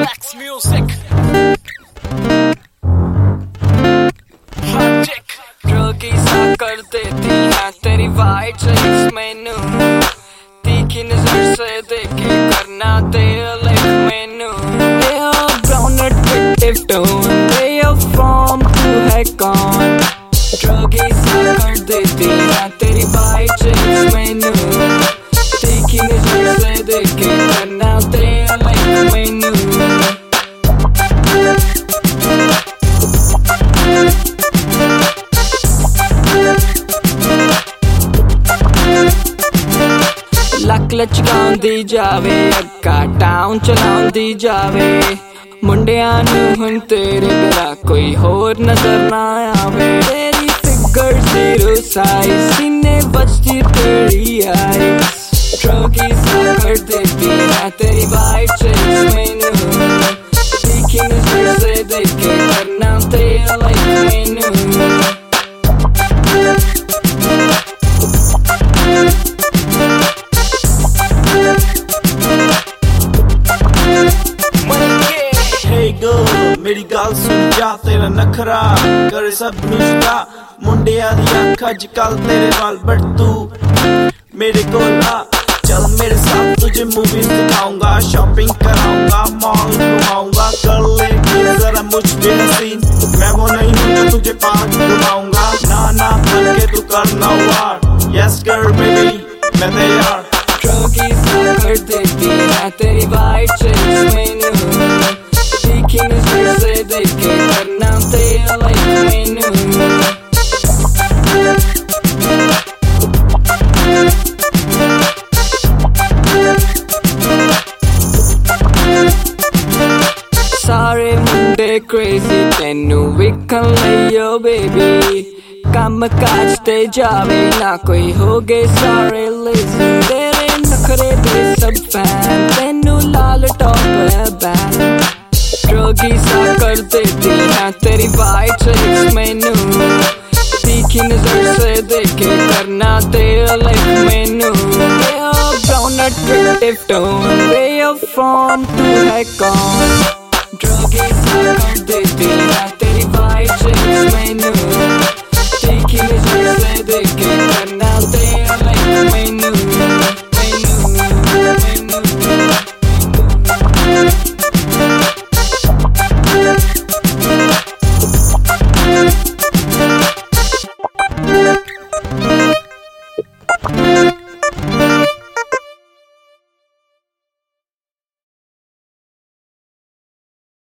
Max Music. रोगी सा कर देती है तेरी वाइट चीज मैनू, तीखी नजर से देखे करना दे लाइक मैनू। They are brown attractive tone, they are from तू है कौन। रोगी सा कर देती है तेरी वाइट चीज मैनू, तीखी नजर से देखे करना दे लाइक मैनू। ਲੱਕ ਲਚਕਾਉਂਦੀ ਜਾਵੇ, ਅੱਗਾ ਟਾਊਨ ਚਲਾਉਂਦੀ ਜਾਵੇ, ਮੁੰਡਿਆਂ ਨੂੰ ਹੁਣ ਤੇਰੇ ਬਿਨਾਂ ਕੋਈ ਹੋਰ ਨਜ਼ਰ ਨਾ ਆਵੇ। ਤੇਰੀ ਫਿਗਰ ਜ਼ੀਰੋ ਸਾਈਜ਼, ਸੀਨੇ ਵੱਜਦੀ ਤੇਰੀ ਆਈਜ਼, ਠੋਕੀ ਸਾ ਕਰ ਦੇਤੀ ਹੈ ਤੇਰੀ ਵਾਈਟ ਚੀਜ਼ ਮੈਨੂੰ, तीखी नजर से देखे करना तेरा लाइक मैनू। मेरी गल सुन जा, तेरा नखरा करे सब नुजदा, मुंडिया दी अख अजकल तेरे वाल बट तू मेरे कोल आ, चल मेरे साथ तुझे मूवीज दिखाऊंगा, शॉपिंग कराऊंगा, मॉल घुमाऊंगा, कर लेगी जरा मुझ पे हसीन, मैं वो नहीं हूँ जो तुझे पार्क घुमाऊंगा, ना ना करके तू करना वार, यस गर्ल बेबी मैं तैयार। ठोकी सा कर देती है तेरी वाइट चीज मैनू, तीखी नजर से देखे करना तेरा लाइक मैनू। सारे मुंडे क्रेजी तेनू विकन लियो बेबी, कम काज ते जावे ना कोई हो गए सारे लेजी, तेरे नखरे दे सब फैन तेनू लाल टॉप है बैन। रोगी सा कर देती है तेरी वाइट चीज मैनू, तीखी नजर से देखे करना तेरा लाइक मैनू। Brown attractive tone, way off from तू है कौन।